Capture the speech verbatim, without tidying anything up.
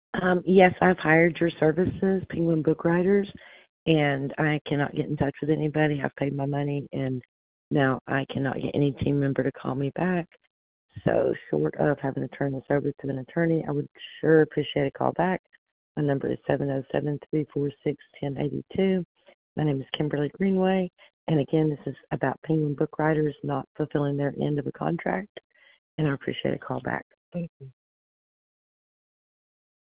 Um, yes, I've hired your services, Penguin Book Writers, and I cannot get in touch with anybody. I've paid my money, and now I cannot get any team member to call me back. So, short of having to turn this over to an attorney, I would sure appreciate a call back. My number is seven oh seven, three four six, one oh eight two. My name is Kimberly Greenway, and again, this is about Penguin Book Writers not fulfilling their end of a contract, and I appreciate a call back. Thank you.